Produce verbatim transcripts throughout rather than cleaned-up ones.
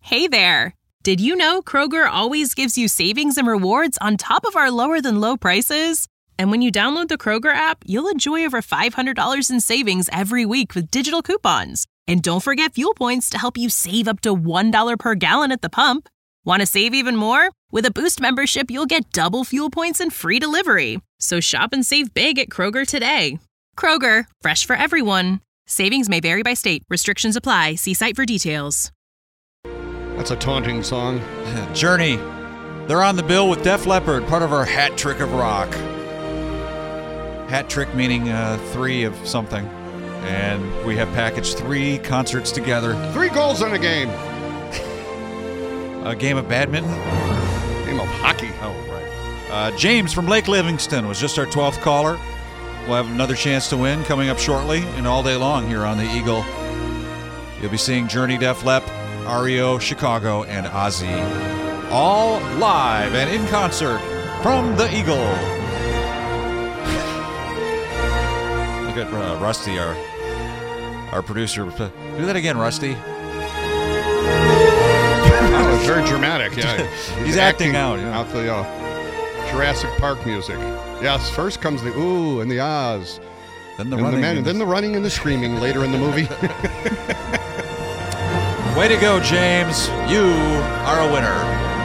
Hey there! Did you know Kroger always gives you savings and rewards on top of our lower-than-low prices? And when you download the Kroger app, you'll enjoy over five hundred dollars in savings every week with digital coupons. And don't forget fuel points to help you save up to one dollar per gallon at the pump. Want to save even more? With a Boost membership, you'll get double fuel points and free delivery. So shop and save big at Kroger today. Kroger, fresh for everyone. Savings may vary by state. Restrictions apply. See site for details. That's a taunting song. Journey. They're on the bill with Def Leppard, part of our hat trick of rock. Hat trick meaning uh, three of something. And we have packaged three concerts together. Three goals in a game. A game of badminton? Game of hockey. Oh, right. Uh, James from Lake Livingston was just our twelfth caller. We'll have another chance to win coming up shortly and all day long here on the Eagle. You'll be seeing Journey, Def Lepp, R E O, Chicago, and Ozzy. All live and in concert from the Eagle. Look at uh, Rusty, our our producer. Do that again, Rusty. Oh, it's very dramatic, yeah. He's, He's acting, acting out. Yeah. Out the uh, Jurassic Park music. Yes, first comes the ooh and the ahs. Then the and running. The men, and then the running and the screaming later in the movie. Way to go, James. You are a winner.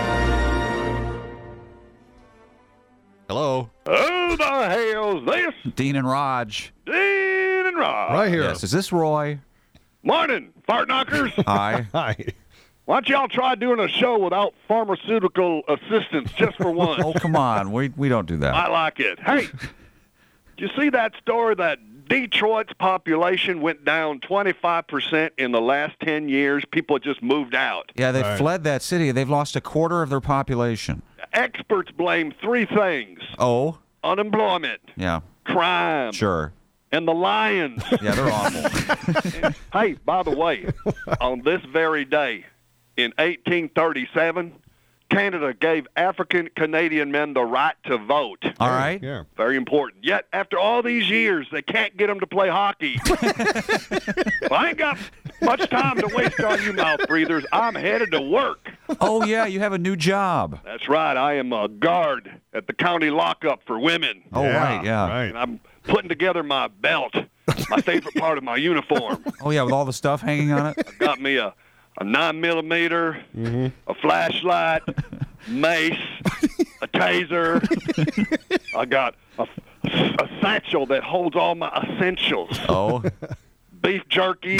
Hello. Who the hell's this? Dean and Raj. Dean and Raj. Right here. Yes, is this Roy? Morning, fart knockers. Hi. Hi. Why don't y'all try doing a show without pharmaceutical assistance just for once? Oh, come on. We we don't do that. I like it. Hey, did you see that story that Detroit's population went down twenty-five percent in the last ten years? People just moved out. Yeah, they Right. fled that city. They've lost a quarter of their population. Experts blame three things: Oh? unemployment, Yeah, crime, sure. and the lions. Yeah, they're awful. Hey, by the way, on this very day, in eighteen thirty-seven, Canada gave African Canadian men the right to vote. All right. Yeah. Very important. Yet, after all these years, they can't get them to play hockey. Well, I ain't got much time to waste on you mouth breathers. I'm headed to work. Oh, yeah, you have a new job. That's right. I am a guard at the county lockup for women. Oh, right, yeah. Right. And I'm putting together my belt, my favorite part of my uniform. Oh, yeah, with all the stuff hanging on it? I've got me a, a nine millimeter, Mm-hmm. a flashlight, mace, a taser. I got a, a satchel that holds all my essentials. Oh. Beef jerky,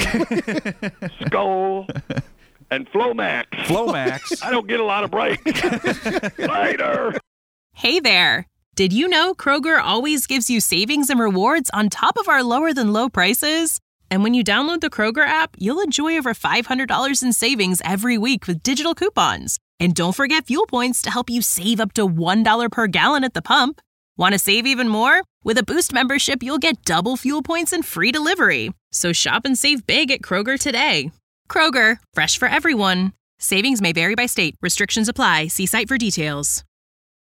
skull, and Flomax. Flomax. I don't get a lot of breaks. Later. Hey there! Did you know Kroger always gives you savings and rewards on top of our lower-than-low prices? And when you download the Kroger app, you'll enjoy over five hundred dollars in savings every week with digital coupons. And don't forget fuel points to help you save up to one dollar per gallon at the pump. Want to save even more? With a Boost membership, you'll get double fuel points and free delivery. So shop and save big at Kroger today. Kroger, fresh for everyone. Savings may vary by state. Restrictions apply. See site for details.